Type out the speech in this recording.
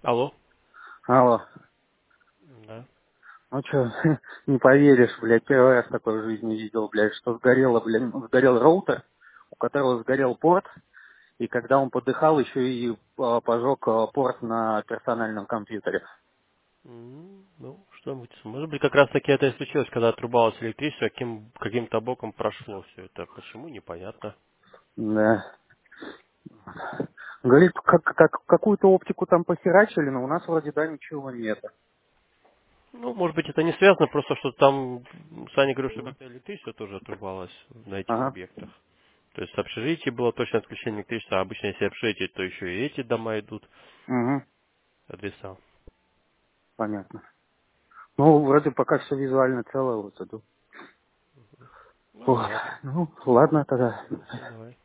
Алло. Алло. Да. Ну чё, не поверишь, блядь, первый раз такой в жизни видел, блядь, что сгорело, блядь, сгорел роутер, у которого сгорел порт, и когда он подыхал, еще и пожег порт на персональном компьютере. Ну, что-нибудь. Может быть, как раз таки это и случилось, когда отрубалось электричество, каким-то боком прошло все это. Почему, непонятно. Да. Говорит, какую-то оптику там похерачили, но у нас вроде да ничего нет. Ну, может быть, это не связано, просто что там, Саня говорил, что как-то электричество тоже отрубалось на этих Ага. объектах. То есть в общежитии было точно отключение электричества, а обычно если общежитие, то еще и эти дома идут, Угу. адреса. Понятно. Ну, вроде пока все визуально целое, вот иду. Ну, Ой, ладно. ну, ладно тогда. Давай.